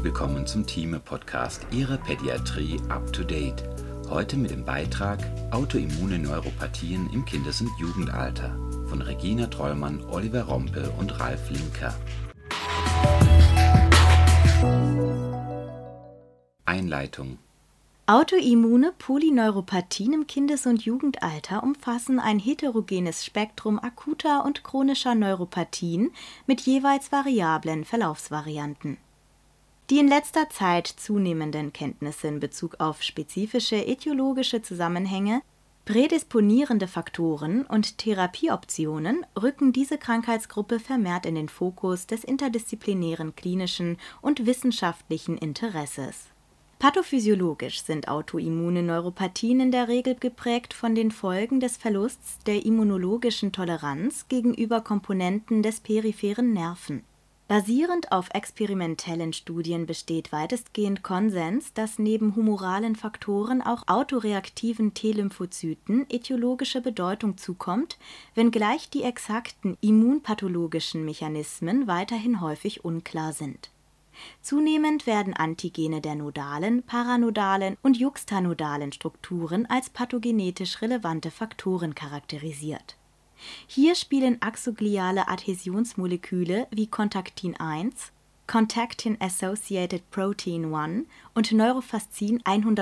willkommen zum Thieme-Podcast Ihrer Pädiatrie Up to Date. Heute mit dem Beitrag Autoimmune Neuropathien im Kindes- und Jugendalter von Regina Trollmann, Oliver Rompe und Ralf Linker. Einleitung. Autoimmune Polyneuropathien im Kindes- und Jugendalter umfassen ein heterogenes Spektrum akuter und chronischer Neuropathien mit jeweils variablen Verlaufsvarianten. Die in letzter Zeit zunehmenden Kenntnisse in Bezug auf spezifische etiologische Zusammenhänge, prädisponierende Faktoren und Therapieoptionen rücken diese Krankheitsgruppe vermehrt in den Fokus des interdisziplinären klinischen und wissenschaftlichen Interesses. Pathophysiologisch sind autoimmune Neuropathien in der Regel geprägt von den Folgen des Verlusts der immunologischen Toleranz gegenüber Komponenten des peripheren Nerven. Basierend auf experimentellen Studien besteht weitestgehend Konsens, dass neben humoralen Faktoren auch autoreaktiven T-Lymphozyten etiologische Bedeutung zukommt, wenngleich die exakten immunpathologischen Mechanismen weiterhin häufig unklar sind. Zunehmend werden Antigene der nodalen, paranodalen und juxtanodalen Strukturen als pathogenetisch relevante Faktoren charakterisiert. Hier spielen axogliale Adhäsionsmoleküle wie Contactin 1, Contactin Associated Protein 1 und Neurofascin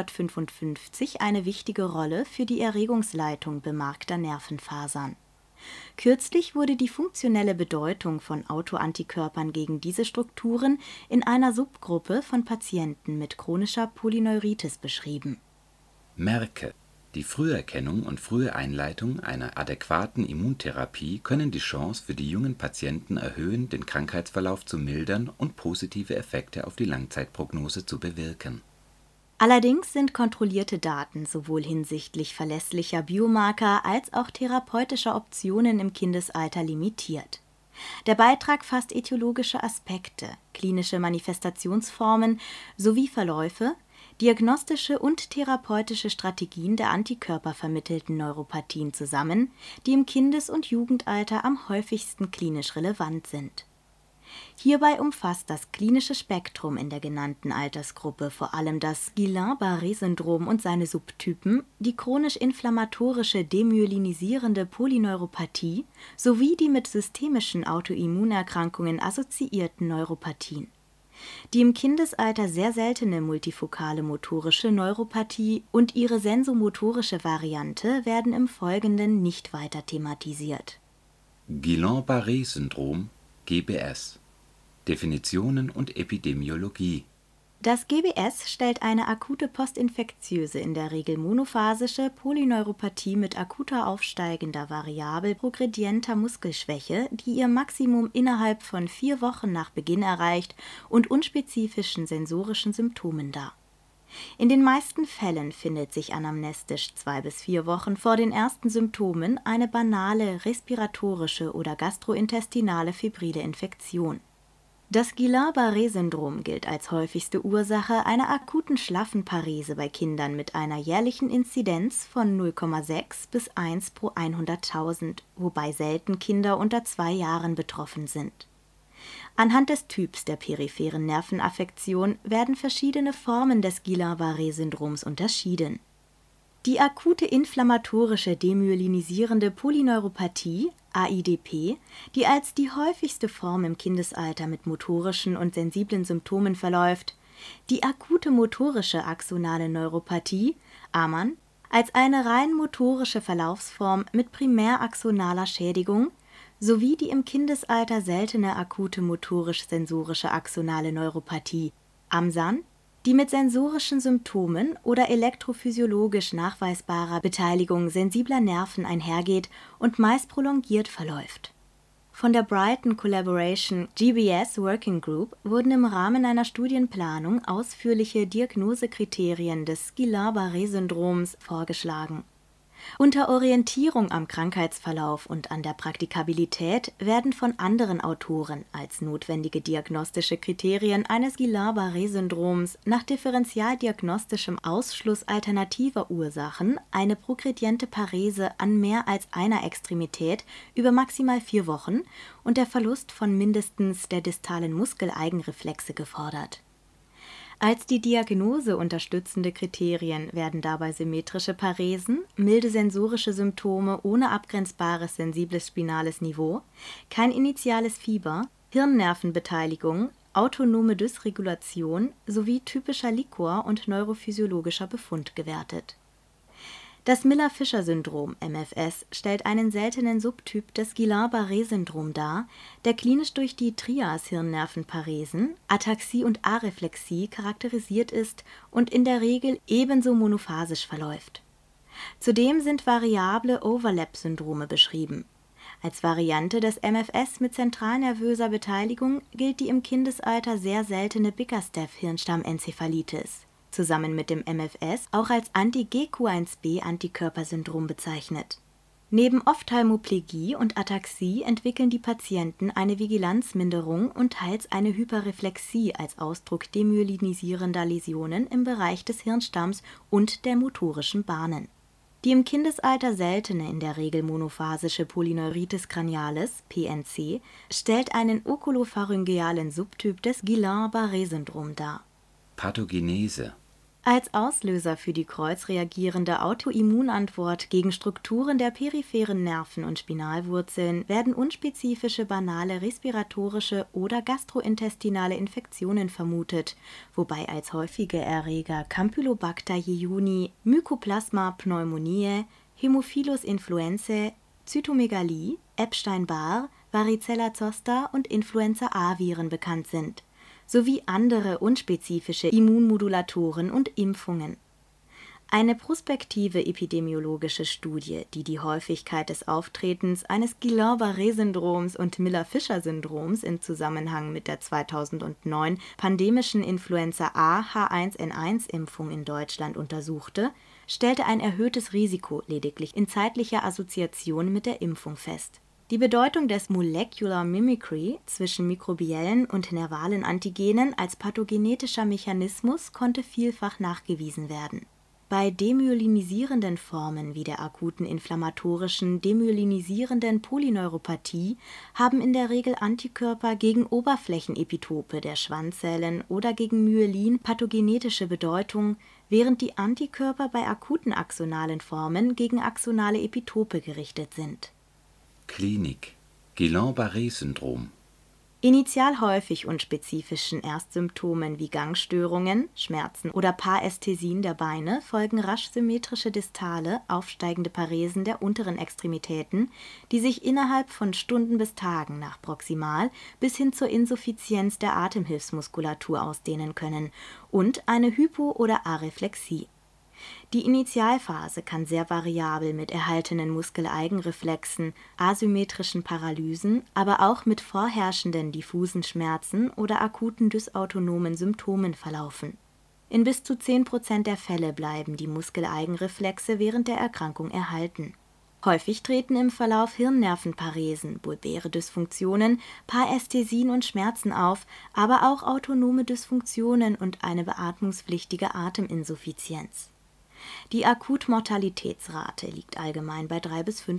155 eine wichtige Rolle für die Erregungsleitung bemarkter Nervenfasern. Kürzlich wurde die funktionelle Bedeutung von Autoantikörpern gegen diese Strukturen in einer Subgruppe von Patienten mit chronischer Polyneuritis beschrieben. Merke: Die Früherkennung und frühe Einleitung einer adäquaten Immuntherapie können die Chance für die jungen Patienten erhöhen, den Krankheitsverlauf zu mildern und positive Effekte auf die Langzeitprognose zu bewirken. Allerdings sind kontrollierte Daten sowohl hinsichtlich verlässlicher Biomarker als auch therapeutischer Optionen im Kindesalter limitiert. Der Beitrag fasst etiologische Aspekte, klinische Manifestationsformen sowie Verläufe, diagnostische und therapeutische Strategien der antikörpervermittelten Neuropathien zusammen, die im Kindes- und Jugendalter am häufigsten klinisch relevant sind. Hierbei umfasst das klinische Spektrum in der genannten Altersgruppe vor allem das Guillain-Barré-Syndrom und seine Subtypen, die chronisch-inflammatorische demyelinisierende Polyneuropathie sowie die mit systemischen Autoimmunerkrankungen assoziierten Neuropathien. Die im Kindesalter sehr seltene multifokale motorische Neuropathie und ihre sensomotorische Variante werden im Folgenden nicht weiter thematisiert. Guillain-Barré-Syndrom (GBS). Definitionen und Epidemiologie. Das GBS stellt eine akute postinfektiöse, in der Regel monophasische Polyneuropathie mit akuter aufsteigender, variabel progredienter Muskelschwäche, die ihr Maximum innerhalb von 4 Wochen nach Beginn erreicht, und unspezifischen sensorischen Symptomen dar. In den meisten Fällen findet sich anamnestisch 2 bis 4 Wochen vor den ersten Symptomen eine banale respiratorische oder gastrointestinale febrile Infektion. Das Guillain-Barré-Syndrom gilt als häufigste Ursache einer akuten schlaffen Parese bei Kindern mit einer jährlichen Inzidenz von 0,6 bis 1 pro 100.000, wobei selten Kinder unter 2 Jahren betroffen sind. Anhand des Typs der peripheren Nervenaffektion werden verschiedene Formen des Guillain-Barré-Syndroms unterschieden. Die akute inflammatorische demyelinisierende Polyneuropathie (AIDP), die als die häufigste Form im Kindesalter mit motorischen und sensiblen Symptomen verläuft, die akute motorische axonale Neuropathie (AMAN) als eine rein motorische Verlaufsform mit primäraxonaler Schädigung sowie die im Kindesalter seltene akute motorisch-sensorische axonale Neuropathie (AMSAN), die mit sensorischen Symptomen oder elektrophysiologisch nachweisbarer Beteiligung sensibler Nerven einhergeht und meist prolongiert verläuft. Von der Brighton Collaboration GBS Working Group wurden im Rahmen einer Studienplanung ausführliche Diagnosekriterien des Guillain-Barré-Syndroms vorgeschlagen. Unter Orientierung am Krankheitsverlauf und an der Praktikabilität werden von anderen Autoren als notwendige diagnostische Kriterien eines Guillain-Barré-Syndroms nach differentialdiagnostischem Ausschluss alternativer Ursachen eine progrediente Parese an mehr als einer Extremität über maximal 4 Wochen und der Verlust von mindestens der distalen Muskeleigenreflexe gefordert. Als die Diagnose unterstützende Kriterien werden dabei symmetrische Paresen, milde sensorische Symptome ohne abgrenzbares sensibles spinales Niveau, kein initiales Fieber, Hirnnervenbeteiligung, autonome Dysregulation sowie typischer Liquor und neurophysiologischer Befund gewertet. Das Miller-Fischer-Syndrom (MFS) stellt einen seltenen Subtyp des Guillain-Barré-Syndrom dar, der klinisch durch die Trias Hirnnervenparesen, Ataxie und Areflexie charakterisiert ist und in der Regel ebenso monophasisch verläuft. Zudem sind variable Overlap-Syndrome beschrieben. Als Variante des MFS mit zentralnervöser Beteiligung gilt die im Kindesalter sehr seltene Bickerstaff-Hirnstamm-Enzephalitis, zusammen mit dem MFS auch als Anti-GQ1b-Antikörpersyndrom bezeichnet. Neben Ophthalmoplegie und Ataxie entwickeln die Patienten eine Vigilanzminderung und teils eine Hyperreflexie als Ausdruck demyelinisierender Läsionen im Bereich des Hirnstamms und der motorischen Bahnen. Die im Kindesalter seltene, in der Regel monophasische Polyneuritis cranialis (PNC) stellt einen okulopharyngealen Subtyp des Guillain-Barré-Syndrom dar. Pathogenese. Als Auslöser für die kreuzreagierende Autoimmunantwort gegen Strukturen der peripheren Nerven und Spinalwurzeln werden unspezifische banale respiratorische oder gastrointestinale Infektionen vermutet, wobei als häufige Erreger Campylobacter jejuni, Mycoplasma pneumoniae, Haemophilus influenzae, Zytomegalie, Epstein-Barr, Varicella zoster und Influenza-A-Viren bekannt sind, sowie andere unspezifische Immunmodulatoren und Impfungen. Eine prospektive epidemiologische Studie, die die Häufigkeit des Auftretens eines Guillain-Barré-Syndroms und Miller-Fischer-Syndroms im Zusammenhang mit der 2009 pandemischen Influenza-A-H1N1-Impfung in Deutschland untersuchte, stellte ein erhöhtes Risiko lediglich in zeitlicher Assoziation mit der Impfung fest. Die Bedeutung des Molecular Mimicry zwischen mikrobiellen und nervalen Antigenen als pathogenetischer Mechanismus konnte vielfach nachgewiesen werden. Bei demyelinisierenden Formen wie der akuten inflammatorischen demyelinisierenden Polyneuropathie haben in der Regel Antikörper gegen Oberflächenepitope der Schwanzzellen oder gegen Myelin pathogenetische Bedeutung, während die Antikörper bei akuten axonalen Formen gegen axonale Epitope gerichtet sind. Klinik. Guillain-Barré-Syndrom. Initial häufig unspezifischen Erstsymptomen wie Gangstörungen, Schmerzen oder Parästhesien der Beine folgen rasch symmetrische distale, aufsteigende Paresen der unteren Extremitäten, die sich innerhalb von Stunden bis Tagen nach Proximal bis hin zur Insuffizienz der Atemhilfsmuskulatur ausdehnen können, und eine Hypo- oder Areflexie. Die Initialphase kann sehr variabel mit erhaltenen Muskeleigenreflexen, asymmetrischen Paralysen, aber auch mit vorherrschenden diffusen Schmerzen oder akuten dysautonomen Symptomen verlaufen. In bis zu 10% der Fälle bleiben die Muskeleigenreflexe während der Erkrankung erhalten. Häufig treten im Verlauf Hirnnervenparesen, bulbäre Dysfunktionen, Parästhesien und Schmerzen auf, aber auch autonome Dysfunktionen und eine beatmungspflichtige Ateminsuffizienz. Die Akutmortalitätsrate liegt allgemein bei 3-5%.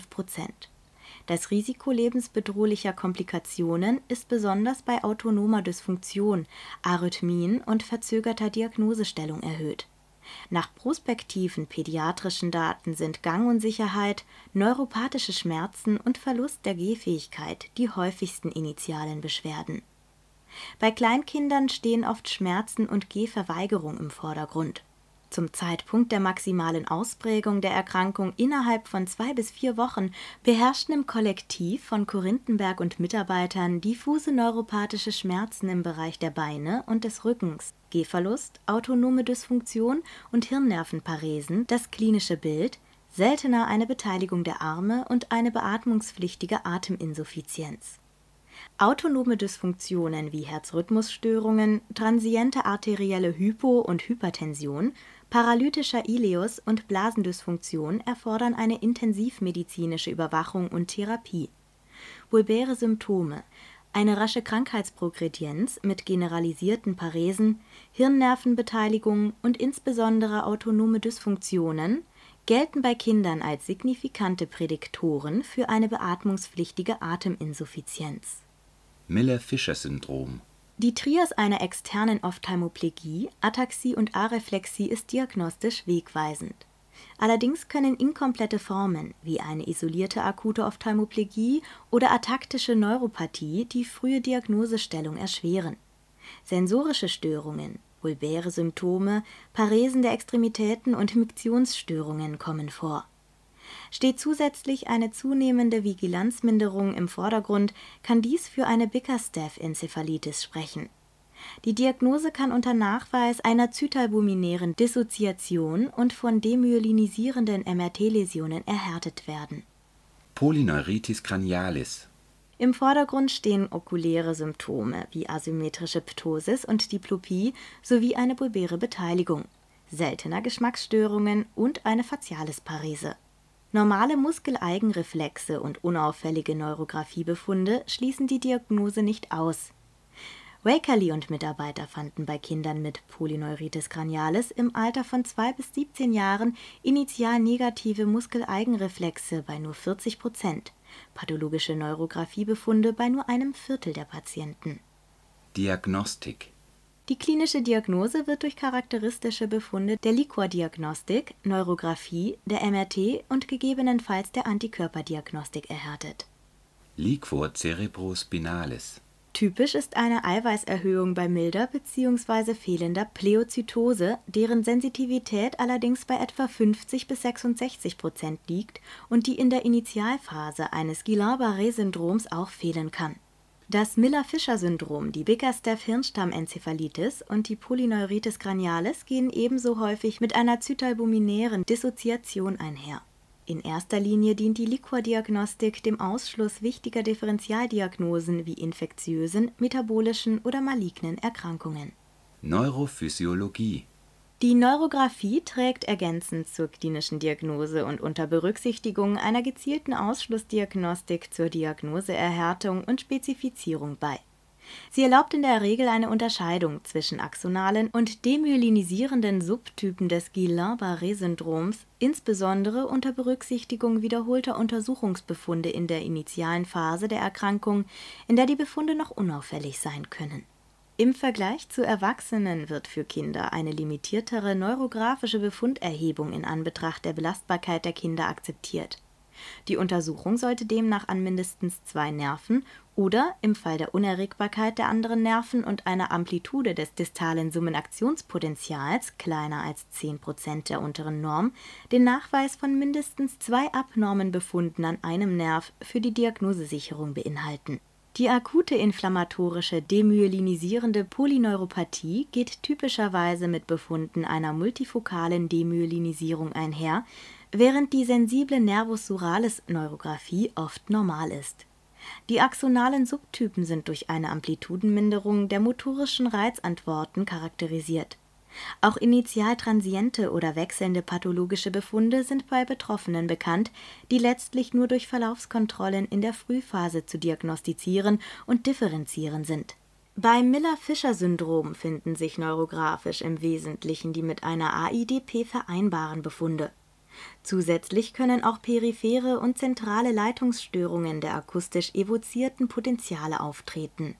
Das Risiko lebensbedrohlicher Komplikationen ist besonders bei autonomer Dysfunktion, Arrhythmien und verzögerter Diagnosestellung erhöht. Nach prospektiven pädiatrischen Daten sind Gangunsicherheit, neuropathische Schmerzen und Verlust der Gehfähigkeit die häufigsten initialen Beschwerden. Bei Kleinkindern stehen oft Schmerzen und Gehverweigerung im Vordergrund. Zum Zeitpunkt der maximalen Ausprägung der Erkrankung innerhalb von 2 bis 4 Wochen beherrschten im Kollektiv von Korinthenberg und Mitarbeitern diffuse neuropathische Schmerzen im Bereich der Beine und des Rückens, Gehverlust, autonome Dysfunktion und Hirnnervenparesen das klinische Bild, seltener eine Beteiligung der Arme und eine beatmungspflichtige Ateminsuffizienz. Autonome Dysfunktionen wie Herzrhythmusstörungen, transiente arterielle Hypo- und Hypertension, paralytischer Ileus und Blasendysfunktion erfordern eine intensivmedizinische Überwachung und Therapie. Bulbäre Symptome, eine rasche Krankheitsprogredienz mit generalisierten Paresen, Hirnnervenbeteiligung und insbesondere autonome Dysfunktionen gelten bei Kindern als signifikante Prädiktoren für eine beatmungspflichtige Ateminsuffizienz. Miller-Fischer-Syndrom. Die Trias einer externen Ophthalmoplegie, Ataxie und Areflexie ist diagnostisch wegweisend. Allerdings können inkomplette Formen wie eine isolierte akute Ophthalmoplegie oder ataktische Neuropathie die frühe Diagnosestellung erschweren. Sensorische Störungen, vulväre Symptome, Paresen der Extremitäten und Miktionsstörungen kommen vor. Steht zusätzlich eine zunehmende Vigilanzminderung im Vordergrund, kann dies für eine Bickerstaff-Enzephalitis sprechen. Die Diagnose kann unter Nachweis einer zytalbuminären Dissoziation und von demyelinisierenden MRT-Läsionen erhärtet werden. Polyneuritis cranialis. Im Vordergrund stehen okuläre Symptome wie asymmetrische Ptosis und Diplopie sowie eine bulbäre Beteiligung, seltener Geschmacksstörungen und eine Facialisparese. Normale Muskeleigenreflexe und unauffällige Neurographiebefunde schließen die Diagnose nicht aus. Wakerly und Mitarbeiter fanden bei Kindern mit Polyneuritis cranialis im Alter von 2 bis 17 Jahren initial negative Muskeleigenreflexe bei nur 40%, pathologische Neurographiebefunde bei nur einem Viertel der Patienten. Diagnostik. Die klinische Diagnose wird durch charakteristische Befunde der Liquordiagnostik, Neurographie, der MRT und gegebenenfalls der Antikörperdiagnostik erhärtet. Liquor cerebrospinalis. Typisch ist eine Eiweißerhöhung bei milder bzw. fehlender Pleozytose, deren Sensitivität allerdings bei etwa 50 bis 66% liegt und die in der Initialphase eines Guillain-Barré-Syndroms auch fehlen kann. Das Miller-Fischer-Syndrom, die Bickerstaff-Hirnstamm-Enzephalitis und die Polyneuritis cranialis gehen ebenso häufig mit einer zytalbuminären Dissoziation einher. In erster Linie dient die Liquordiagnostik dem Ausschluss wichtiger Differentialdiagnosen wie infektiösen, metabolischen oder malignen Erkrankungen. Neurophysiologie. Die Neurographie trägt ergänzend zur klinischen Diagnose und unter Berücksichtigung einer gezielten Ausschlussdiagnostik zur Diagnoseerhärtung und Spezifizierung bei. Sie erlaubt in der Regel eine Unterscheidung zwischen axonalen und demyelinisierenden Subtypen des Guillain-Barré-Syndroms, insbesondere unter Berücksichtigung wiederholter Untersuchungsbefunde in der initialen Phase der Erkrankung, in der die Befunde noch unauffällig sein können. Im Vergleich zu Erwachsenen wird für Kinder eine limitiertere neurographische Befunderhebung in Anbetracht der Belastbarkeit der Kinder akzeptiert. Die Untersuchung sollte demnach an mindestens 2 Nerven oder, im Fall der Unerregbarkeit der anderen Nerven und einer Amplitude des distalen Summenaktionspotentials kleiner als 10% der unteren Norm, den Nachweis von mindestens 2 abnormen Befunden an einem Nerv für die Diagnosesicherung beinhalten. Die akute inflammatorische demyelinisierende Polyneuropathie geht typischerweise mit Befunden einer multifokalen Demyelinisierung einher, während die sensible Nervus-suralis-Neurographie oft normal ist. Die axonalen Subtypen sind durch eine Amplitudenminderung der motorischen Reizantworten charakterisiert. Auch initial transiente oder wechselnde pathologische Befunde sind bei Betroffenen bekannt, die letztlich nur durch Verlaufskontrollen in der Frühphase zu diagnostizieren und differenzieren sind. Beim Miller-Fischer-Syndrom finden sich neurographisch im Wesentlichen die mit einer AIDP vereinbaren Befunde. Zusätzlich können auch periphere und zentrale Leitungsstörungen der akustisch evozierten Potenziale auftreten.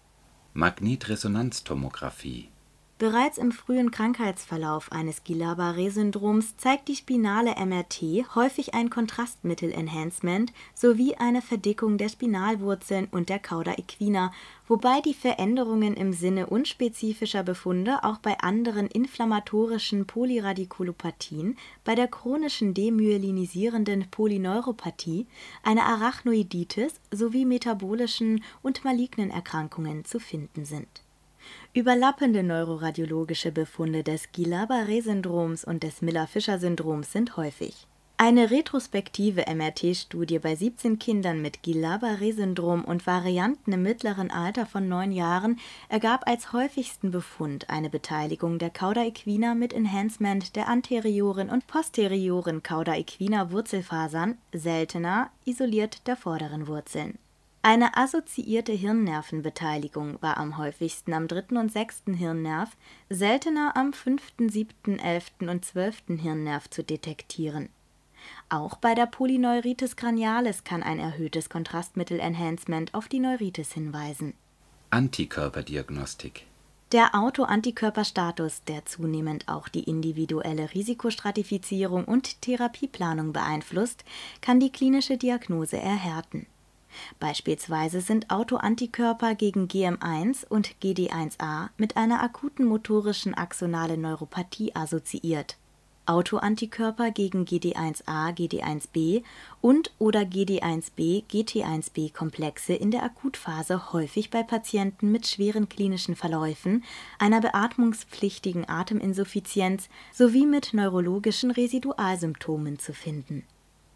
Magnetresonanztomographie. Bereits im frühen Krankheitsverlauf eines Guillain-Barré-Syndroms zeigt die spinale MRT häufig ein Kontrastmittel-Enhancement sowie eine Verdickung der Spinalwurzeln und der Cauda equina, wobei die Veränderungen im Sinne unspezifischer Befunde auch bei anderen inflammatorischen Polyradiculopathien, bei der chronischen demyelinisierenden Polyneuropathie, einer Arachnoiditis sowie metabolischen und malignen Erkrankungen zu finden sind. Überlappende neuroradiologische Befunde des Guillain-Barré-Syndroms und des Miller-Fischer-Syndroms sind häufig. Eine retrospektive MRT-Studie bei 17 Kindern mit Guillain-Barré-Syndrom und Varianten im mittleren Alter von 9 Jahren ergab als häufigsten Befund eine Beteiligung der Cauda equina mit Enhancement der anterioren und posterioren Cauda equina Wurzelfasern, seltener isoliert der vorderen Wurzeln. Eine assoziierte Hirnnervenbeteiligung war am häufigsten am 3. und 6. Hirnnerv, seltener am 5., 7., 11. und 12. Hirnnerv zu detektieren. Auch bei der Polyneuritis cranialis kann ein erhöhtes Kontrastmittel-Enhancement auf die Neuritis hinweisen. Antikörperdiagnostik. Der Autoantikörperstatus, der zunehmend auch die individuelle Risikostratifizierung und Therapieplanung beeinflusst, kann die klinische Diagnose erhärten. Beispielsweise sind Autoantikörper gegen GM1 und GD1A mit einer akuten motorischen axonalen Neuropathie assoziiert. Autoantikörper gegen GD1A, GD1b und/oder GD1b, GT1b-Komplexe in der Akutphase häufig bei Patienten mit schweren klinischen Verläufen, einer beatmungspflichtigen Atemininsuffizienz sowie mit neurologischen Residualsymptomen zu finden.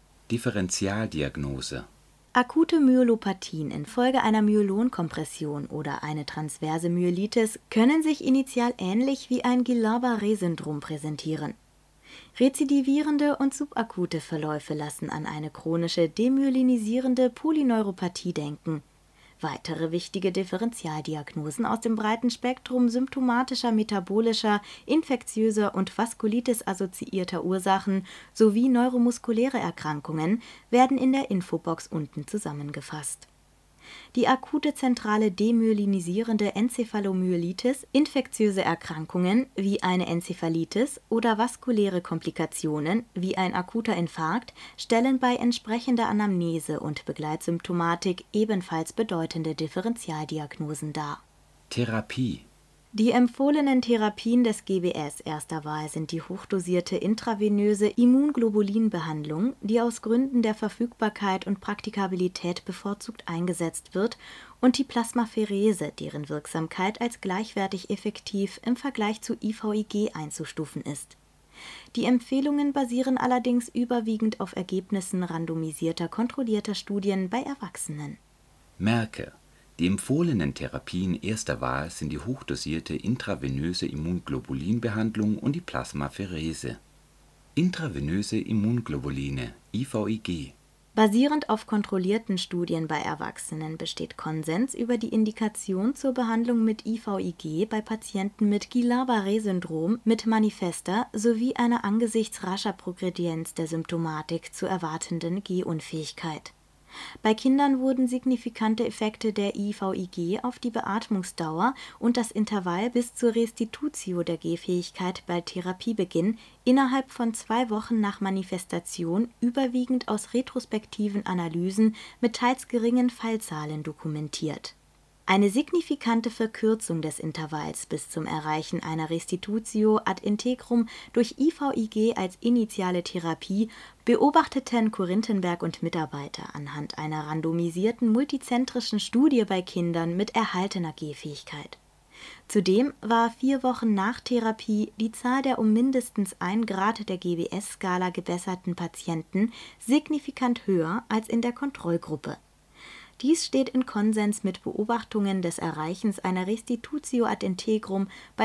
Differentialdiagnose. Akute Myelopathien infolge einer Myelonkompression oder eine transverse Myelitis können sich initial ähnlich wie ein Guillain-Barré-Syndrom präsentieren. Rezidivierende und subakute Verläufe lassen an eine chronische demyelinisierende Polyneuropathie denken. Weitere wichtige Differentialdiagnosen aus dem breiten Spektrum symptomatischer, metabolischer, infektiöser und Vaskulitis-assoziierter Ursachen sowie neuromuskuläre Erkrankungen werden in der Infobox unten zusammengefasst. Die akute zentrale demyelinisierende Enzephalomyelitis, infektiöse Erkrankungen wie eine Enzephalitis oder vaskuläre Komplikationen wie ein akuter Infarkt stellen bei entsprechender Anamnese und Begleitsymptomatik ebenfalls bedeutende Differentialdiagnosen dar. Therapie. Die empfohlenen Therapien des GBS erster Wahl sind die hochdosierte intravenöse Immunglobulinbehandlung, die aus Gründen der Verfügbarkeit und Praktikabilität bevorzugt eingesetzt wird, und die Plasmapherese, deren Wirksamkeit als gleichwertig effektiv im Vergleich zu IVIG einzustufen ist. Die Empfehlungen basieren allerdings überwiegend auf Ergebnissen randomisierter kontrollierter Studien bei Erwachsenen. Merke: Die empfohlenen Therapien erster Wahl sind die hochdosierte intravenöse Immunglobulinbehandlung und die Plasmapherese. Intravenöse Immunglobuline (IVIG). Basierend auf kontrollierten Studien bei Erwachsenen besteht Konsens über die Indikation zur Behandlung mit IVIG bei Patienten mit Guillain-Barré-Syndrom mit manifester sowie einer angesichts rascher Progredienz der Symptomatik zu erwartenden Gehunfähigkeit. Bei Kindern wurden signifikante Effekte der IVIG auf die Beatmungsdauer und das Intervall bis zur Restitutio der Gehfähigkeit bei Therapiebeginn innerhalb von 2 Wochen nach Manifestation überwiegend aus retrospektiven Analysen mit teils geringen Fallzahlen dokumentiert. Eine signifikante Verkürzung des Intervalls bis zum Erreichen einer Restitutio ad integrum durch IVIG als initiale Therapie beobachteten Korintenberg und Mitarbeiter anhand einer randomisierten multizentrischen Studie bei Kindern mit erhaltener Gehfähigkeit. Zudem war 4 Wochen nach Therapie die Zahl der um mindestens 1 Grad der GWS-Skala gebesserten Patienten signifikant höher als in der Kontrollgruppe. Dies steht in Konsens mit Beobachtungen des Erreichens einer Restitutio ad integrum bei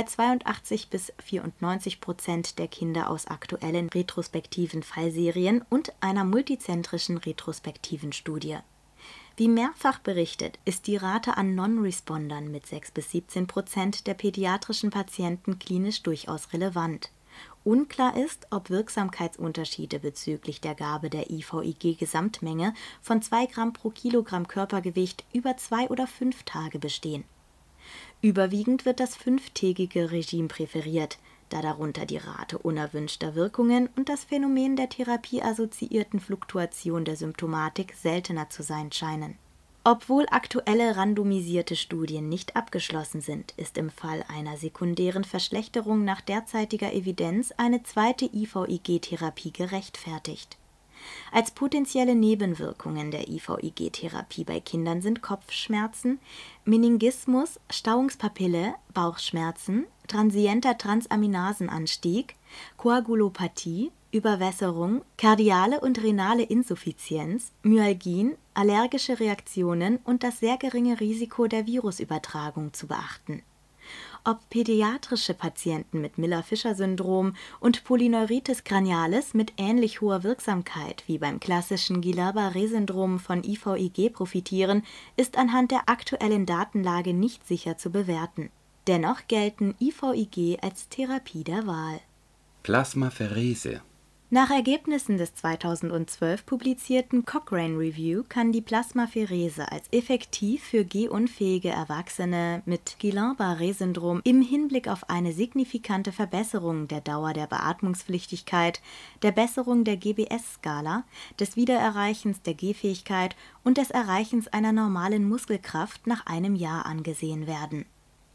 82-94% der Kinder aus aktuellen retrospektiven Fallserien und einer multizentrischen retrospektiven Studie. Wie mehrfach berichtet, ist die Rate an Non-Respondern mit 6-17% der pädiatrischen Patienten klinisch durchaus relevant. Unklar ist, ob Wirksamkeitsunterschiede bezüglich der Gabe der IVIG-Gesamtmenge von 2 Gramm pro Kilogramm Körpergewicht über 2 oder 5 Tage bestehen. Überwiegend wird das 5-tägige Regime präferiert, da darunter die Rate unerwünschter Wirkungen und das Phänomen der therapieassoziierten Fluktuation der Symptomatik seltener zu sein scheinen. Obwohl aktuelle randomisierte Studien nicht abgeschlossen sind, ist im Fall einer sekundären Verschlechterung nach derzeitiger Evidenz eine zweite IVIG-Therapie gerechtfertigt. Als potenzielle Nebenwirkungen der IVIG-Therapie bei Kindern sind Kopfschmerzen, Meningismus, Stauungspapille, Bauchschmerzen, transienter Transaminasenanstieg, Koagulopathie, Überwässerung, kardiale und renale Insuffizienz, Myalgien, allergische Reaktionen und das sehr geringe Risiko der Virusübertragung zu beachten. Ob pädiatrische Patienten mit Miller-Fischer-Syndrom und Polyneuritis cranialis mit ähnlich hoher Wirksamkeit wie beim klassischen Guillain-Barré-Syndrom von IVIG profitieren, ist anhand der aktuellen Datenlage nicht sicher zu bewerten. Dennoch gelten IVIG als Therapie der Wahl. Plasmapherese. Nach Ergebnissen des 2012 publizierten Cochrane Review kann die Plasmapherese als effektiv für gehunfähige Erwachsene mit Guillain-Barré-Syndrom im Hinblick auf eine signifikante Verbesserung der Dauer der Beatmungspflichtigkeit, der Besserung der GBS-Skala, des Wiedererreichens der Gehfähigkeit und des Erreichens einer normalen Muskelkraft nach einem Jahr angesehen werden.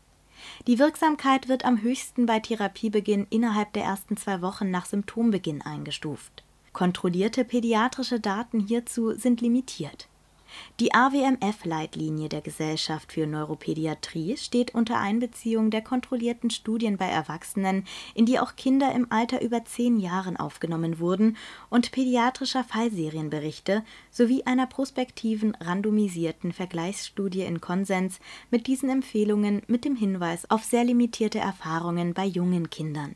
Die Wirksamkeit wird am höchsten bei Therapiebeginn innerhalb der ersten 2 Wochen nach Symptombeginn eingestuft. Kontrollierte pädiatrische Daten hierzu sind limitiert. Die AWMF-Leitlinie der Gesellschaft für Neuropädiatrie steht unter Einbeziehung der kontrollierten Studien bei Erwachsenen, in die auch Kinder im Alter über 10 Jahren aufgenommen wurden, und pädiatrischer Fallserienberichte sowie einer prospektiven, randomisierten Vergleichsstudie in Konsens mit diesen Empfehlungen mit dem Hinweis auf sehr limitierte Erfahrungen bei jungen Kindern.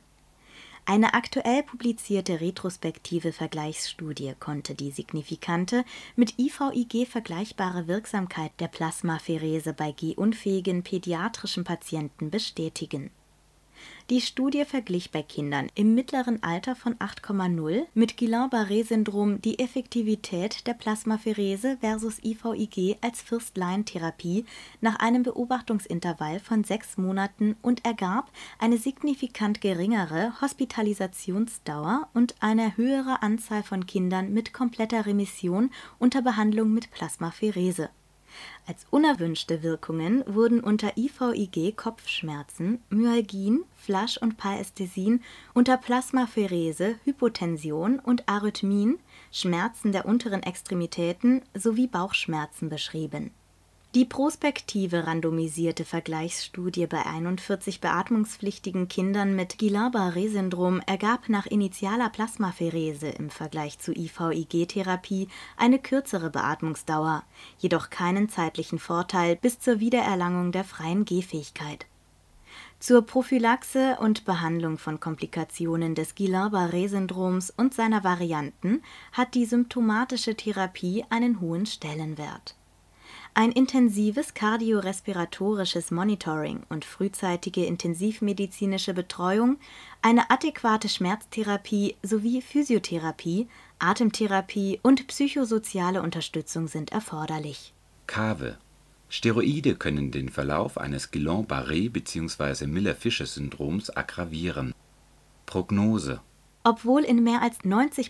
Eine aktuell publizierte retrospektive Vergleichsstudie konnte die signifikante, mit IVIG vergleichbare Wirksamkeit der Plasmapherese bei gehunfähigen pädiatrischen Patienten bestätigen. Die Studie verglich bei Kindern im mittleren Alter von 8,0 mit Guillain-Barré-Syndrom die Effektivität der Plasmapherese versus IVIG als First-Line-Therapie nach einem Beobachtungsintervall von 6 Monaten und ergab eine signifikant geringere Hospitalisationsdauer und eine höhere Anzahl von Kindern mit kompletter Remission unter Behandlung mit Plasmapherese. Als unerwünschte Wirkungen wurden unter IVIG Kopfschmerzen, Myalgien, Flash- und Parästhesien, unter Plasmapherese Hypotension und Arrhythmien, Schmerzen der unteren Extremitäten sowie Bauchschmerzen beschrieben. Die prospektive randomisierte Vergleichsstudie bei 41 beatmungspflichtigen Kindern mit Guillain-Barré-Syndrom ergab nach initialer Plasmapherese im Vergleich zu IVIG-Therapie eine kürzere Beatmungsdauer, jedoch keinen zeitlichen Vorteil bis zur Wiedererlangung der freien Gehfähigkeit. Zur Prophylaxe und Behandlung von Komplikationen des Guillain-Barré-Syndroms und seiner Varianten hat die symptomatische Therapie einen hohen Stellenwert. Ein intensives kardiorespiratorisches Monitoring und frühzeitige intensivmedizinische Betreuung, eine adäquate Schmerztherapie sowie Physiotherapie, Atemtherapie und psychosoziale Unterstützung sind erforderlich. Kave: Steroide können den Verlauf eines Guillain-Barré bzw. Miller-Fisher-Syndroms aggravieren. Prognose: Obwohl in mehr als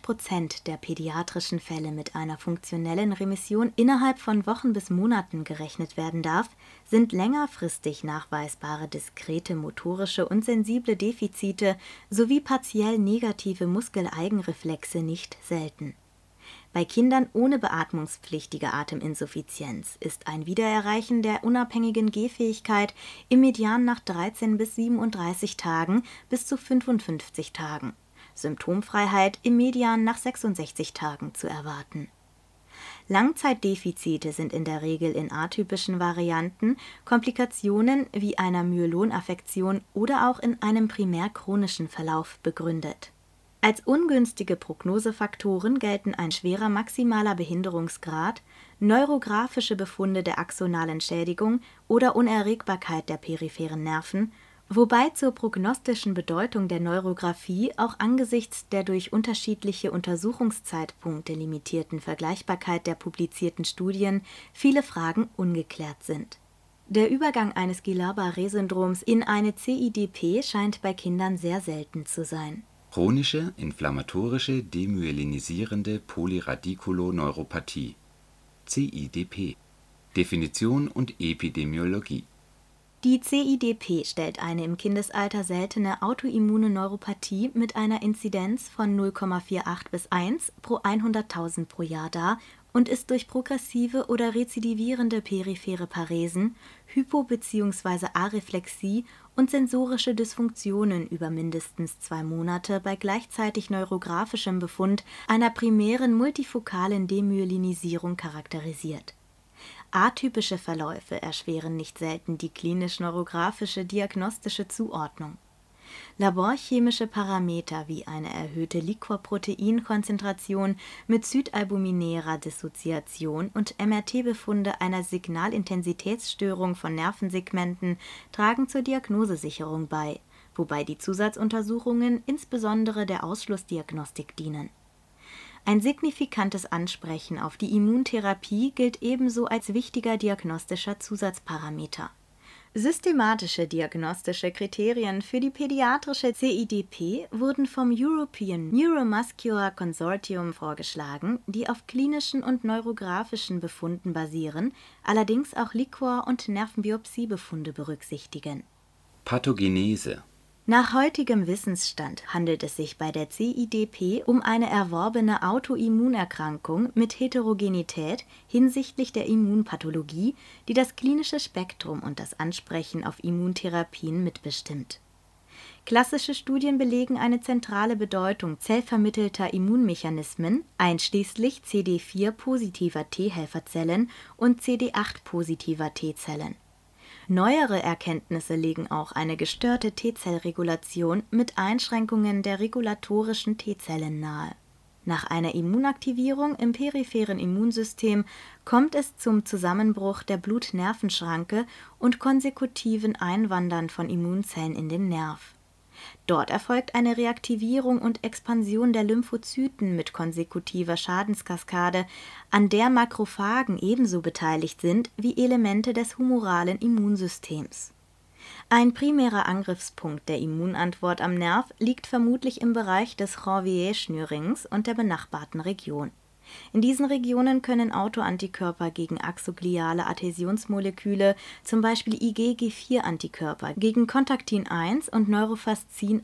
90% der pädiatrischen Fälle mit einer funktionellen Remission innerhalb von Wochen bis Monaten gerechnet werden darf, sind längerfristig nachweisbare diskrete motorische und sensible Defizite sowie partiell negative Muskeleigenreflexe nicht selten. Bei Kindern ohne beatmungspflichtige Ateminsuffizienz ist ein Wiedererreichen der unabhängigen Gehfähigkeit im Median nach 13 bis 37 Tagen bis zu 55 Tagen. Symptomfreiheit im Median nach 66 Tagen zu erwarten. Langzeitdefizite sind in der Regel in atypischen Varianten, Komplikationen wie einer Myelinaffektion oder auch in einem primär chronischen Verlauf begründet. Als ungünstige Prognosefaktoren gelten ein schwerer maximaler Behinderungsgrad, neurographische Befunde der axonalen Schädigung oder Unerregbarkeit der peripheren Nerven, wobei zur prognostischen Bedeutung der Neurographie auch angesichts der durch unterschiedliche Untersuchungszeitpunkte limitierten Vergleichbarkeit der publizierten Studien viele Fragen ungeklärt sind. Der Übergang eines Guillain-Barré-Syndroms in eine CIDP scheint bei Kindern sehr selten zu sein. Chronische inflammatorische demyelinisierende Polyradikuloneuropathie (CIDP). Definition und Epidemiologie. Die CIDP stellt eine im Kindesalter seltene autoimmune Neuropathie mit einer Inzidenz von 0,48 bis 1 pro 100.000 pro Jahr dar und ist durch progressive oder rezidivierende periphere Paresen, Hypo- bzw. Areflexie und sensorische Dysfunktionen über mindestens 2 Monate bei gleichzeitig neurographischem Befund einer primären multifokalen Demyelinisierung charakterisiert. Atypische Verläufe erschweren nicht selten die klinisch-neurographische diagnostische Zuordnung. Laborchemische Parameter wie eine erhöhte Liquorproteinkonzentration mit südalbuminärer Dissoziation und MRT-Befunde einer Signalintensitätsstörung von Nervensegmenten tragen zur Diagnosesicherung bei, wobei die Zusatzuntersuchungen insbesondere der Ausschlussdiagnostik dienen. Ein signifikantes Ansprechen auf die Immuntherapie gilt ebenso als wichtiger diagnostischer Zusatzparameter. Systematische diagnostische Kriterien für die pädiatrische CIDP wurden vom European Neuromuscular Consortium vorgeschlagen, die auf klinischen und neurographischen Befunden basieren, allerdings auch Liquor- und Nervenbiopsiebefunde berücksichtigen. Pathogenese. Nach heutigem Wissensstand handelt es sich bei der CIDP um eine erworbene Autoimmunerkrankung mit Heterogenität hinsichtlich der Immunpathologie, die das klinische Spektrum und das Ansprechen auf Immuntherapien mitbestimmt. Klassische Studien belegen eine zentrale Bedeutung zellvermittelter Immunmechanismen, einschließlich CD4-positiver T-Helferzellen und CD8-positiver T-Zellen. Neuere Erkenntnisse legen auch eine gestörte T-Zellregulation mit Einschränkungen der regulatorischen T-Zellen nahe. Nach einer Immunaktivierung im peripheren Immunsystem kommt es zum Zusammenbruch der Blut-Nervenschranke und konsekutiven Einwandern von Immunzellen in den Nerv. Dort erfolgt eine Reaktivierung und Expansion der Lymphozyten mit konsekutiver Schadenskaskade, an der Makrophagen ebenso beteiligt sind wie Elemente des humoralen Immunsystems. Ein primärer Angriffspunkt der Immunantwort am Nerv liegt vermutlich im Bereich des Ranvier-Schnürrings und der benachbarten Region. In diesen Regionen können Autoantikörper gegen axogliale Adhäsionsmoleküle, zum Beispiel IgG4-Antikörper, gegen Kontaktin 1 und Neurofascin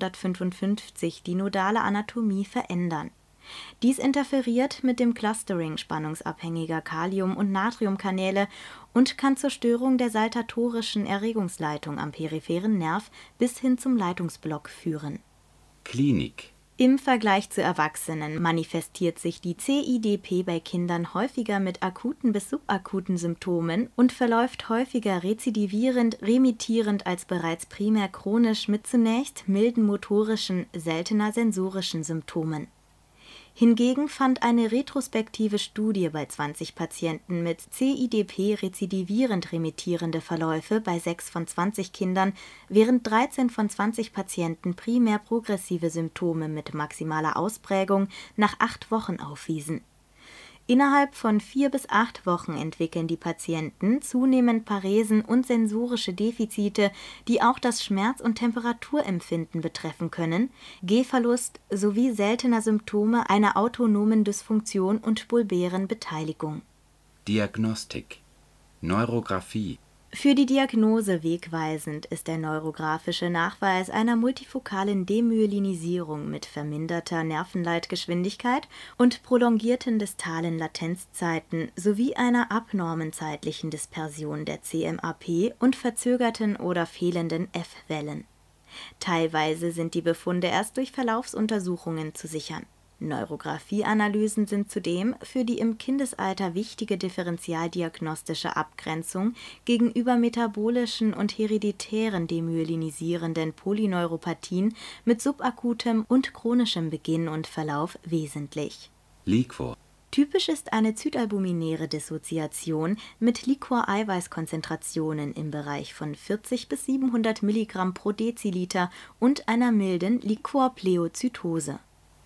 155 die nodale Anatomie verändern. Dies interferiert mit dem Clustering spannungsabhängiger Kalium- und Natriumkanäle und kann zur Störung der saltatorischen Erregungsleitung am peripheren Nerv bis hin zum Leitungsblock führen. Klinik. Im Vergleich zu Erwachsenen manifestiert sich die CIDP bei Kindern häufiger mit akuten bis subakuten Symptomen und verläuft häufiger rezidivierend, remittierend als bereits primär chronisch mit zunächst milden motorischen, seltener sensorischen Symptomen. Hingegen fand eine retrospektive Studie bei 20 Patienten mit CIDP rezidivierend remittierende Verläufe bei 6 von 20 Kindern, während 13 von 20 Patienten primär progressive Symptome mit maximaler Ausprägung nach 8 Wochen aufwiesen. Innerhalb von 4 bis 8 Wochen entwickeln die Patienten zunehmend Paresen und sensorische Defizite, die auch das Schmerz- und Temperaturempfinden betreffen können, Gehverlust sowie seltener Symptome einer autonomen Dysfunktion und bulbären Beteiligung. Diagnostik. Neurographie. Für die Diagnose wegweisend ist der neurographische Nachweis einer multifokalen Demyelinisierung mit verminderter Nervenleitgeschwindigkeit und prolongierten distalen Latenzzeiten sowie einer abnormen zeitlichen Dispersion der CMAP und verzögerten oder fehlenden F-Wellen. Teilweise sind die Befunde erst durch Verlaufsuntersuchungen zu sichern. Neurographie-Analysen sind zudem für die im Kindesalter wichtige differentialdiagnostische Abgrenzung gegenüber metabolischen und hereditären demyelinisierenden Polyneuropathien mit subakutem und chronischem Beginn und Verlauf wesentlich. Liquor. Typisch ist eine zytalbuminäre Dissoziation mit Liquor-Eiweißkonzentrationen im Bereich von 40 bis 700 Milligramm pro Deziliter und einer milden Liquorpleozytose.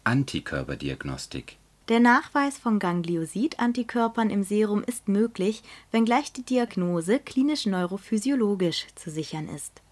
Antikörperdiagnostik. Der Nachweis von Gangliosid-Antikörpern im Serum ist möglich, wenngleich die Diagnose klinisch-neurophysiologisch zu sichern ist.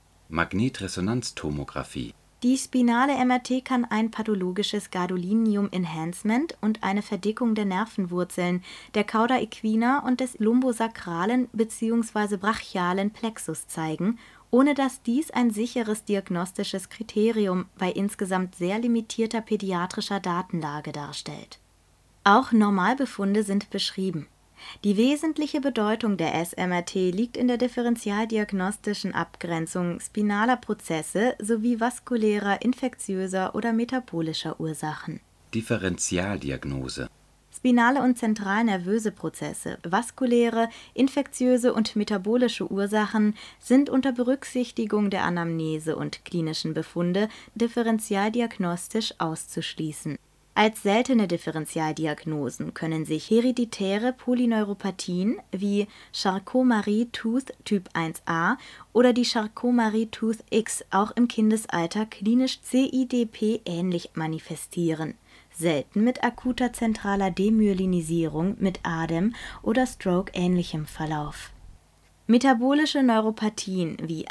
Magnetresonanztomographie. Die spinale MRT kann ein pathologisches Gadolinium-Enhancement und eine Verdickung der Nervenwurzeln, der Cauda equina und des lumbosakralen bzw. brachialen Plexus zeigen, ohne dass dies ein sicheres diagnostisches Kriterium bei insgesamt sehr limitierter pädiatrischer Datenlage darstellt. Auch Normalbefunde sind beschrieben. Die wesentliche Bedeutung der SMRT liegt in der differentialdiagnostischen Abgrenzung spinaler Prozesse sowie vaskulärer, infektiöser oder metabolischer Ursachen. Differentialdiagnose. Spinale und zentralnervöse Prozesse, vaskuläre, infektiöse und metabolische Ursachen sind unter Berücksichtigung der Anamnese und klinischen Befunde differentialdiagnostisch auszuschließen. Als seltene Differentialdiagnosen können sich hereditäre Polyneuropathien wie Charcot-Marie-Tooth Typ 1a oder die Charcot-Marie-Tooth X auch im Kindesalter klinisch CIDP-ähnlich manifestieren, selten mit akuter zentraler Demyelinisierung mit ADEM oder Stroke-ähnlichem Verlauf. Metabolische Neuropathien wie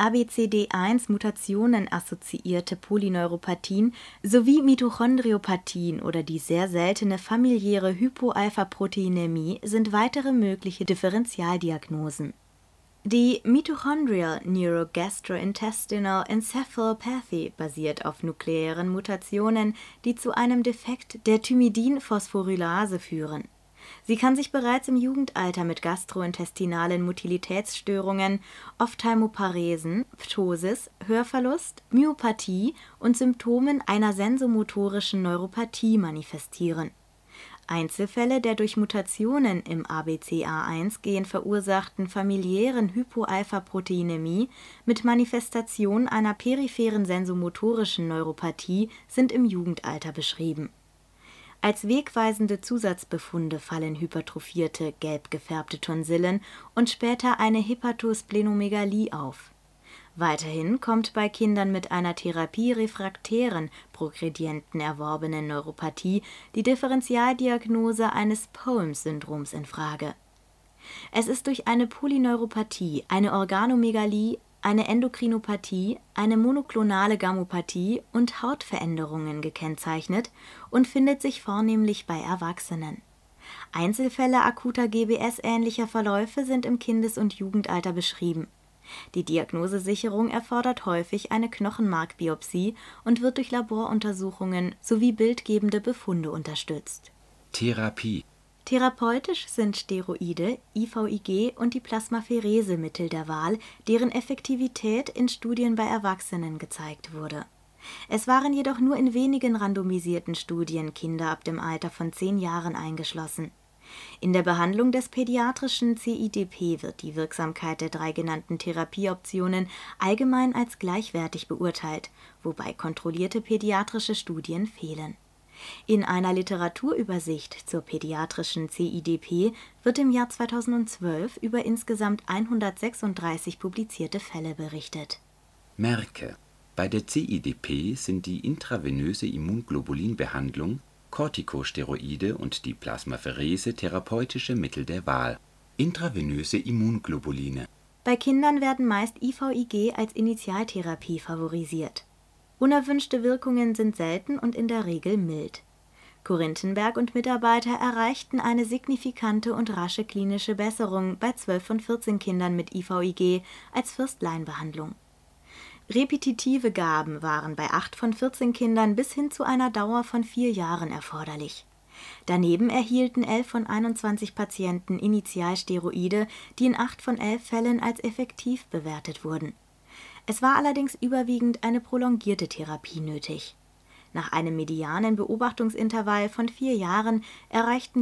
ABCD1-Mutationen-assoziierte Polyneuropathien sowie Mitochondriopathien oder die sehr seltene familiäre Hypoalphaproteinämie sind weitere mögliche Differentialdiagnosen. Die Mitochondrial Neurogastrointestinal Encephalopathy basiert auf nukleären Mutationen, die zu einem Defekt der Thymidin-Phosphorylase führen. Sie kann sich bereits im Jugendalter mit gastrointestinalen Motilitätsstörungen, Ophthalmoparesen, Ptosis, Hörverlust, Myopathie und Symptomen einer sensomotorischen Neuropathie manifestieren. Einzelfälle der durch Mutationen im ABCA1-Gen verursachten familiären Hypoalphaproteinämie mit Manifestation einer peripheren sensomotorischen Neuropathie sind im Jugendalter beschrieben. Als wegweisende Zusatzbefunde fallen hypertrophierte, gelb gefärbte Tonsillen und später eine Hepatosplenomegalie auf. Weiterhin kommt bei Kindern mit einer therapierefraktären, progredienten erworbenen Neuropathie die Differentialdiagnose eines Poems-Syndroms in Frage. Es ist durch eine Polyneuropathie, eine Organomegalie, eine Endokrinopathie, eine monoklonale Gammopathie und Hautveränderungen gekennzeichnet und findet sich vornehmlich bei Erwachsenen. Einzelfälle akuter GBS-ähnlicher Verläufe sind im Kindes- und Jugendalter beschrieben. Die Diagnosesicherung erfordert häufig eine Knochenmarkbiopsie und wird durch Laboruntersuchungen sowie bildgebende Befunde unterstützt. Therapie. Therapeutisch sind Steroide, IVIG und die Plasmapherese Mittel der Wahl, deren Effektivität in Studien bei Erwachsenen gezeigt wurde. Es waren jedoch nur in wenigen randomisierten Studien Kinder ab dem Alter von 10 Jahren eingeschlossen. In der Behandlung des pädiatrischen CIDP wird die Wirksamkeit der 3 genannten Therapieoptionen allgemein als gleichwertig beurteilt, wobei kontrollierte pädiatrische Studien fehlen. In einer Literaturübersicht zur pädiatrischen CIDP wird im Jahr 2012 über insgesamt 136 publizierte Fälle berichtet. Merke: Bei der CIDP sind die intravenöse Immunglobulinbehandlung, Corticosteroide und die Plasmapherese therapeutische Mittel der Wahl. Intravenöse Immunglobuline. Bei Kindern werden meist IVIG als Initialtherapie favorisiert. Unerwünschte Wirkungen sind selten und in der Regel mild. Korinthenberg und Mitarbeiter erreichten eine signifikante und rasche klinische Besserung bei 12 von 14 Kindern mit IVIG als First-Line-Behandlung. Repetitive Gaben waren bei 8 von 14 Kindern bis hin zu einer Dauer von 4 Jahren erforderlich. Daneben erhielten 11 von 21 Patienten Initialsteroide, die in 8 von 11 Fällen als effektiv bewertet wurden. Es war allerdings überwiegend eine prolongierte Therapie nötig. Nach einem medianen Beobachtungsintervall von 4 Jahren erreichten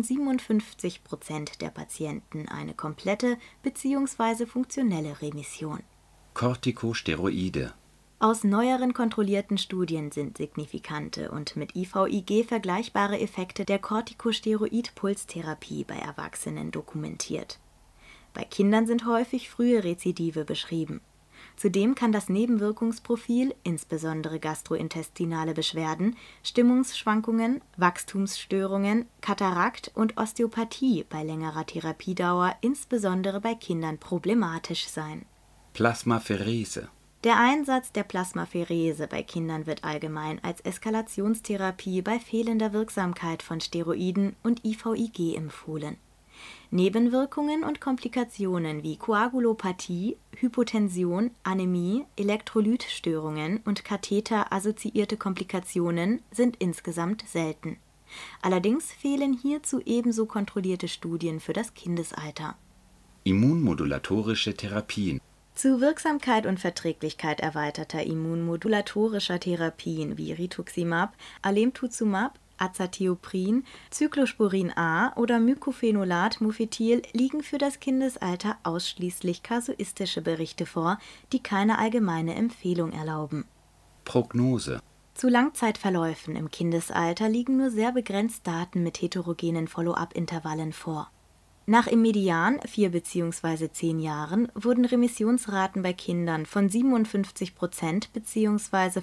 57% der Patienten eine komplette bzw. funktionelle Remission. Corticosteroide. Aus neueren kontrollierten Studien sind signifikante und mit IVIG vergleichbare Effekte der Corticosteroid-Pulstherapie bei Erwachsenen dokumentiert. Bei Kindern sind häufig frühe Rezidive beschrieben. Zudem kann das Nebenwirkungsprofil, insbesondere gastrointestinale Beschwerden, Stimmungsschwankungen, Wachstumsstörungen, Katarakt und Osteopathie bei längerer Therapiedauer insbesondere bei Kindern problematisch sein. Plasmapherese. Der Einsatz der Plasmapherese bei Kindern wird allgemein als Eskalationstherapie bei fehlender Wirksamkeit von Steroiden und IVIG empfohlen. Nebenwirkungen und Komplikationen wie Koagulopathie, Hypotension, Anämie, Elektrolytstörungen und Katheter-assoziierte Komplikationen sind insgesamt selten. Allerdings fehlen hierzu ebenso kontrollierte Studien für das Kindesalter. Immunmodulatorische Therapien. Zu Wirksamkeit und Verträglichkeit erweiterter immunmodulatorischer Therapien wie Rituximab, Alemtuzumab, Azathioprin, Cyclosporin A oder Mycophenolate Mofetil liegen für das Kindesalter ausschließlich kasuistische Berichte vor, die keine allgemeine Empfehlung erlauben. Prognose. Zu Langzeitverläufen im Kindesalter liegen nur sehr begrenzt Daten mit heterogenen Follow-up-Intervallen vor. Nach im Median 4 bzw. 10 Jahren wurden Remissionsraten bei Kindern von 57% bzw.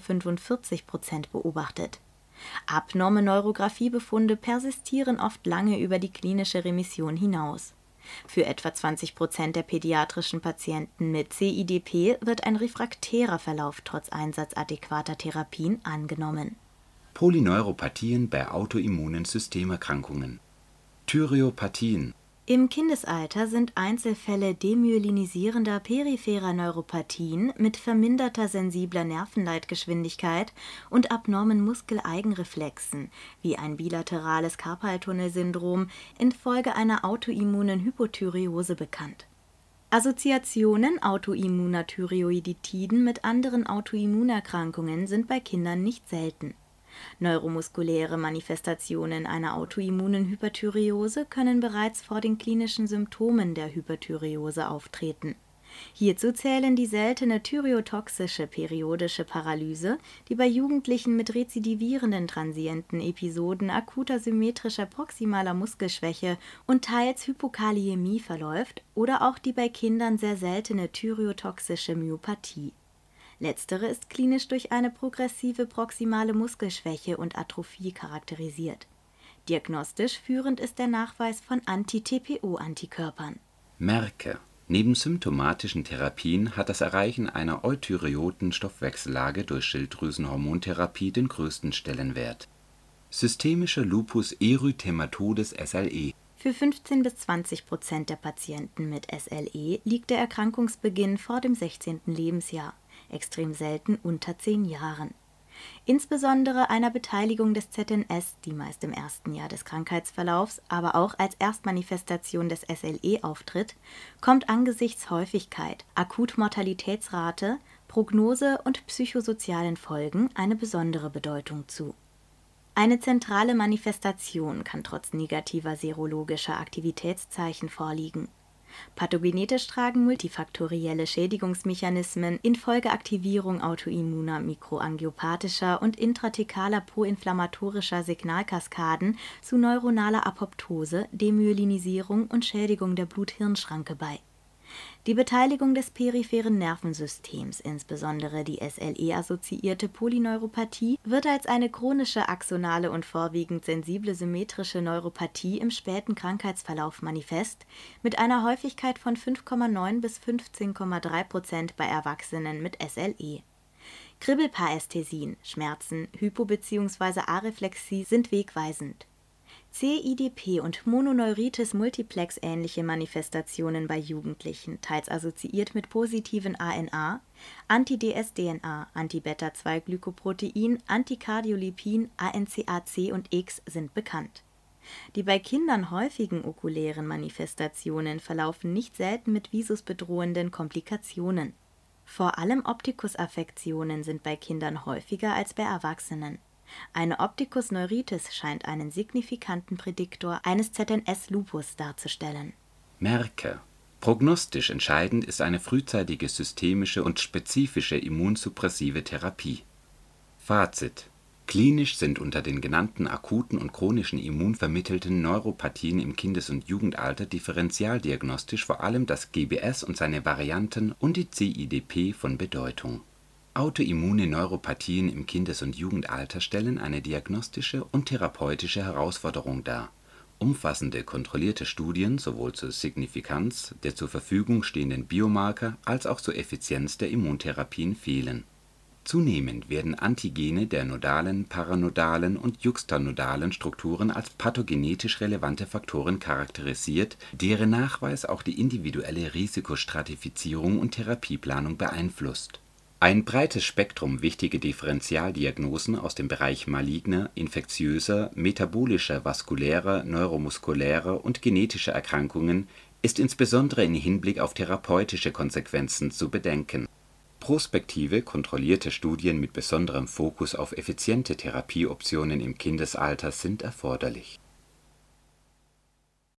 45% beobachtet. Abnorme Neurographiebefunde persistieren oft lange über die klinische Remission hinaus. Für etwa 20% der pädiatrischen Patienten mit CIDP wird ein refraktärer Verlauf trotz Einsatz adäquater Therapien angenommen. Polyneuropathien bei autoimmunen Systemerkrankungen. Thyreopathien. Im Kindesalter sind Einzelfälle demyelinisierender peripherer Neuropathien mit verminderter sensibler Nervenleitgeschwindigkeit und abnormen Muskeleigenreflexen, wie ein bilaterales Karpaltunnelsyndrom, infolge einer autoimmunen Hypothyreose bekannt. Assoziationen autoimmuner Thyreoiditiden mit anderen Autoimmunerkrankungen sind bei Kindern nicht selten. Neuromuskuläre Manifestationen einer autoimmunen Hyperthyreose können bereits vor den klinischen Symptomen der Hyperthyreose auftreten. Hierzu zählen die seltene thyreotoxische periodische Paralyse, die bei Jugendlichen mit rezidivierenden transienten Episoden akuter symmetrischer proximaler Muskelschwäche und teils Hypokaliämie verläuft, oder auch die bei Kindern sehr seltene thyreotoxische Myopathie. Letztere ist klinisch durch eine progressive proximale Muskelschwäche und Atrophie charakterisiert. Diagnostisch führend ist der Nachweis von Anti-TPO-Antikörpern. Merke: Neben symptomatischen Therapien hat das Erreichen einer euthyreoten Stoffwechsellage durch Schilddrüsenhormontherapie den größten Stellenwert. Systemischer Lupus erythematodes SLE. Für 15-20% der Patienten mit SLE liegt der Erkrankungsbeginn vor dem 16. Lebensjahr, extrem selten unter 10 Jahren. Insbesondere einer Beteiligung des ZNS, die meist im ersten Jahr des Krankheitsverlaufs, aber auch als Erstmanifestation des SLE auftritt, kommt angesichts Häufigkeit, Akutmortalitätsrate, Prognose und psychosozialen Folgen eine besondere Bedeutung zu. Eine zentrale Manifestation kann trotz negativer serologischer Aktivitätszeichen vorliegen. Pathogenetisch tragen multifaktorielle Schädigungsmechanismen infolge Aktivierung autoimmuner mikroangiopathischer und intrathekaler proinflammatorischer Signalkaskaden zu neuronaler Apoptose, Demyelinisierung und Schädigung der Blut-Hirn-Schranke bei. Die Beteiligung des peripheren Nervensystems, insbesondere die SLE-assoziierte Polyneuropathie, wird als eine chronische axonale und vorwiegend sensible symmetrische Neuropathie im späten Krankheitsverlauf manifest, mit einer Häufigkeit von 5,9 bis 15,3% bei Erwachsenen mit SLE. Kribbelparästhesien, Schmerzen, Hypo- bzw. Areflexie sind wegweisend. CIDP und Mononeuritis multiplex ähnliche Manifestationen bei Jugendlichen, teils assoziiert mit positiven ANA, Anti-DS-DNA, Anti-Beta-2-Glykoprotein, Anticardiolipin, ANCA-C und X sind bekannt. Die bei Kindern häufigen okulären Manifestationen verlaufen nicht selten mit visusbedrohenden Komplikationen. Vor allem Optikusaffektionen sind bei Kindern häufiger als bei Erwachsenen. Eine Optikusneuritis scheint einen signifikanten Prädiktor eines ZNS-Lupus darzustellen. Merke: Prognostisch entscheidend ist eine frühzeitige systemische und spezifische immunsuppressive Therapie. Fazit: Klinisch sind unter den genannten akuten und chronischen immunvermittelten Neuropathien im Kindes- und Jugendalter differentialdiagnostisch vor allem das GBS und seine Varianten und die CIDP von Bedeutung. Autoimmune Neuropathien im Kindes- und Jugendalter stellen eine diagnostische und therapeutische Herausforderung dar. Umfassende kontrollierte Studien sowohl zur Signifikanz der zur Verfügung stehenden Biomarker als auch zur Effizienz der Immuntherapien fehlen. Zunehmend werden Antigene der nodalen, paranodalen und juxtanodalen Strukturen als pathogenetisch relevante Faktoren charakterisiert, deren Nachweis auch die individuelle Risikostratifizierung und Therapieplanung beeinflusst. Ein breites Spektrum wichtiger Differentialdiagnosen aus dem Bereich maligner, infektiöser, metabolischer, vaskulärer, neuromuskulärer und genetischer Erkrankungen ist insbesondere im Hinblick auf therapeutische Konsequenzen zu bedenken. Prospektive, kontrollierte Studien mit besonderem Fokus auf effiziente Therapieoptionen im Kindesalter sind erforderlich